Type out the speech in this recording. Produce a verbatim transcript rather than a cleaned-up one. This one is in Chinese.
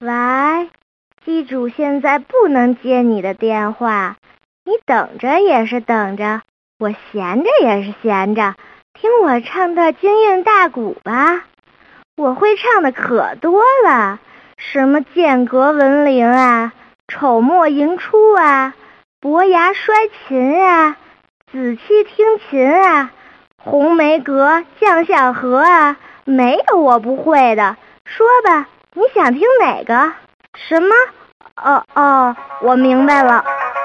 喂，机主现在不能接你的电话，你等着也是等着，我闲着也是闲着，听我唱段京韵大鼓吧。我会唱的可多了，什么剑阁闻铃啊，丑墨迎出啊，伯牙摔琴啊，紫气听琴啊，红梅阁将相和啊，没有我不会的。说吧，你想听哪个？什么？哦哦，我明白了。